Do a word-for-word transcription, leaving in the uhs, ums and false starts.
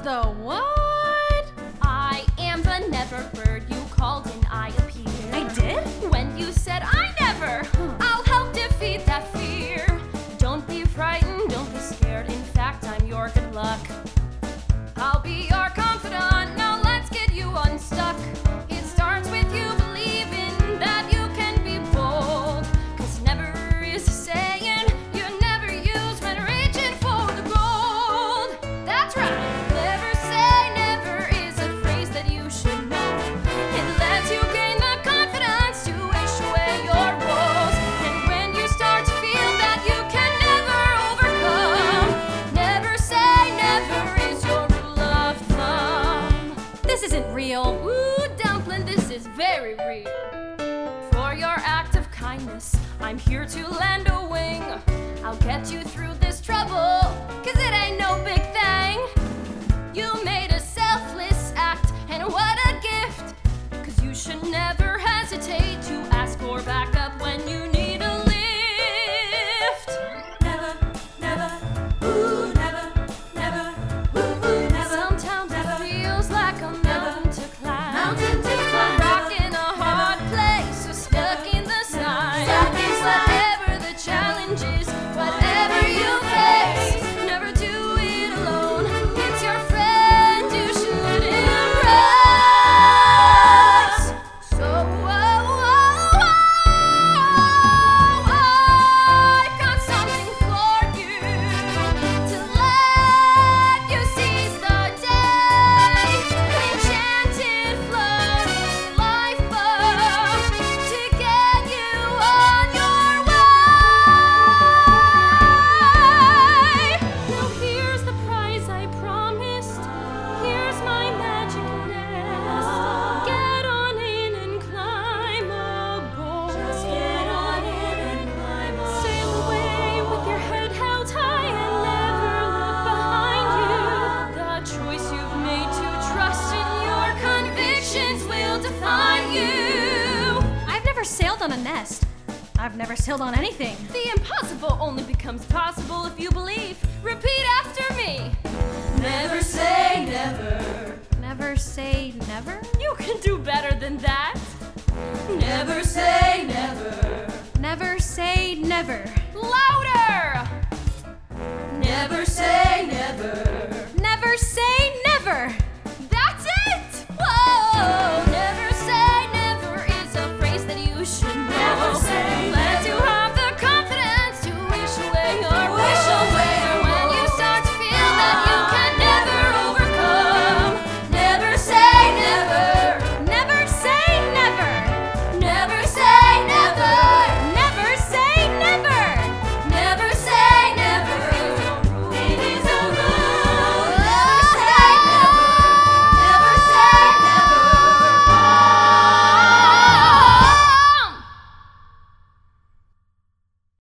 The what? I am the never bird you called and I appeared. I did? When you said I never, I'll help defeat that fear. Don't be frightened, don't be scared. In fact, I'm your good luck. I'll be your confidant. Now let's get you unstuck. It starts with you believing that you can be bold. Cause never is a saying you never use when reaching for the gold. That's right. Never say never is a phrase that you should know. It lets you gain the confidence to wish away your woes. And when you start to feel that you can never overcome, never say never is your rule of thumb. This isn't real. Ooh, Dumpling, this is very real. For your act of kindness, I'm here to lend a wing. I'll get you through this trouble, cause it ain't no big thing. You made a selfless act, and what a gift. Cause you should never hesitate to ask for backup when you need a lift. Never, never, ooh, never, never, ooh, ooh, never. Sometimes never, it feels like a mountain to climb. Mountain to climb. Rock in a hard place or stuck in the sun. Stuck in Whatever the challenge is, whatever you face, never do it alone. It's your friend you should embrace. So, oh, oh, oh, I've got something for you to let you seize the day. Enchanted floating lifeboat to get you on your way. Now here's the prize I promised. Here's my magic nest. Get on in and climb aboard. Just get on in and climb on. Sail away with your head held high and never look behind you. The choice you've made to trust in your convictions will define you. I've never sailed on a nest. I've never sailed on anything. The impossible only becomes possible if you believe. Repeat after me. Never say never. Never say never? You can do better than that. Never say never. Never say never. Louder! Never say